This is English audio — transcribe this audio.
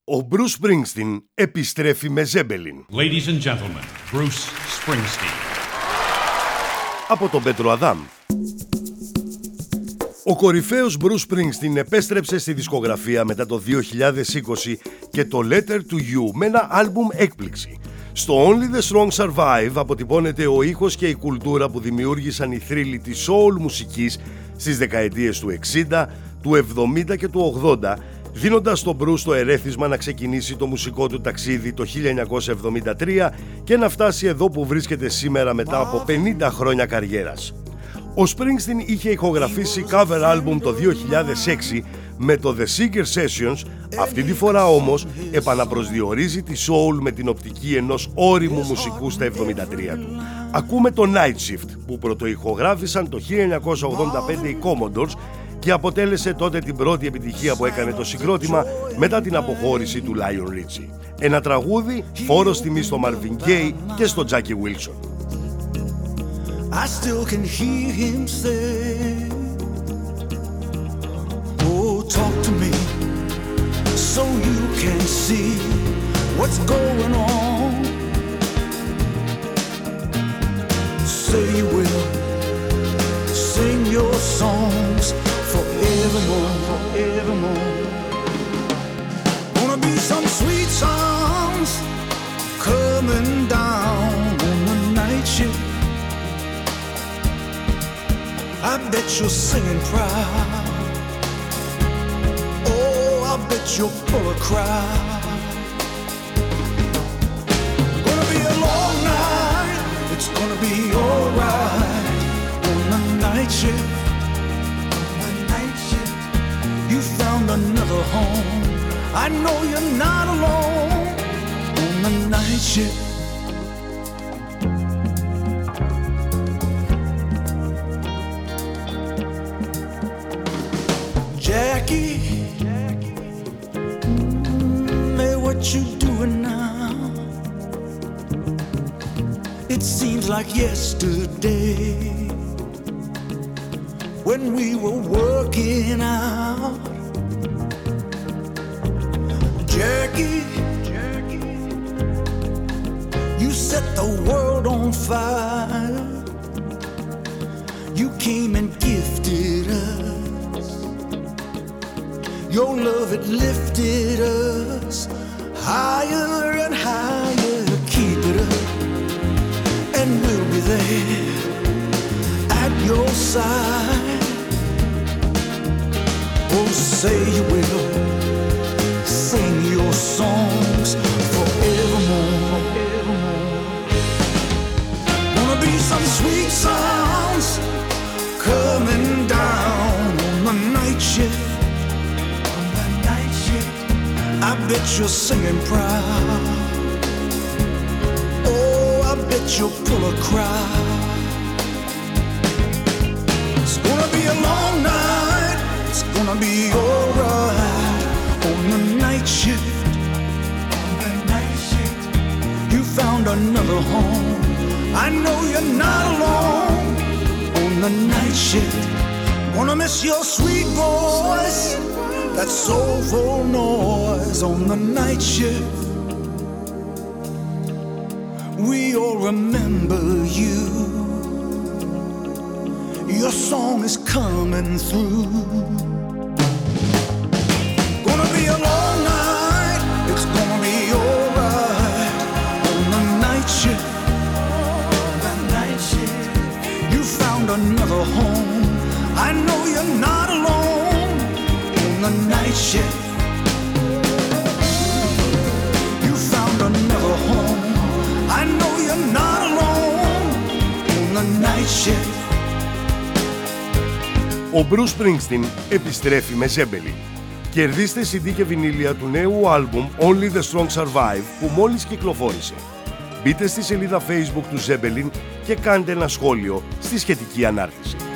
Ο Bruce Springsteen επιστρέφει με Zeppelin. Ladies and gentlemen, Bruce Springsteen. Από τον Πέτρο Αδάμ. Ο κορυφαίος Bruce Springsteen επέστρεψε στη δισκογραφία μετά το 2020 και το Letter to You με ένα άλμπουμ έκπληξη. Στο Only the Strong Survive αποτυπώνεται ο ήχος και η κουλτούρα που δημιούργησαν οι θρύλοι της soul μουσικής στις δεκαετίες του 60, του 70 και του 80, δίνοντας στον Bruce το ερέθισμα να ξεκινήσει το μουσικό του ταξίδι το 1973 και να φτάσει εδώ που βρίσκεται σήμερα μετά από 50 χρόνια καριέρας. Ο Springsteen είχε ηχογραφήσει cover album το 2006 με το The Singer Sessions, αυτή τη φορά όμως επαναπροσδιορίζει τη soul με την οπτική ενός ώριμου μουσικού στα 73 του. Ακούμε το Night Shift που πρωτοηχογράφησαν το 1985 οι Commodores και αποτέλεσε τότε την πρώτη επιτυχία που έκανε το συγκρότημα μετά την αποχώρηση του Lionel Richie. Ένα τραγούδι φόρος τιμής στο Marvin Gaye και στο Jackie Wilson. I still can hear him say, oh, talk to me so you can see what's going on. Say you will sing your songs forevermore, forevermore. Gonna be some sweet songs coming down on the night shift. I bet you're singing proud. Oh, I bet you're full of crowd. Gonna be a long night. It's gonna be alright on the night shift. On the night shift. You found another home. I know you're not alone on the night shift. Jackie, hey, what you doing now? It seems like yesterday when we were working out. Jackie, you set the world on fire. You came and gifted us. Your love, it lifted us higher and higher. Keep it up, and we'll be there at your side. Oh, say you will sing your songs forevermore. Gonna be some sweet sounds coming down on the night shift. I bet you're singing proud. Oh, I bet you'll pull a crowd. It's gonna be a long night. It's gonna be alright on the night shift. On the night shift. You found another home. I know you're not alone on the night shift. Wanna miss your sweet voice, that soulful noise on the night shift. We all remember you. Your song is coming through. Gonna be a long night. It's gonna be alright on the night shift. On the night shift. You found another home. I know you're not alone on the night shift. You found another home. I know you're not alone on the night shift. Ο Bruce Springsteen επιστρέφει με Zeppelin. Κερδίστε CD και βινίλια του νέου άλμπουμ Only the Strong Survive που μόλις κυκλοφόρησε. Μπείτε στη σελίδα Facebook του Zeppelin και κάντε ένα σχόλιο στη σχετική ανάρτηση.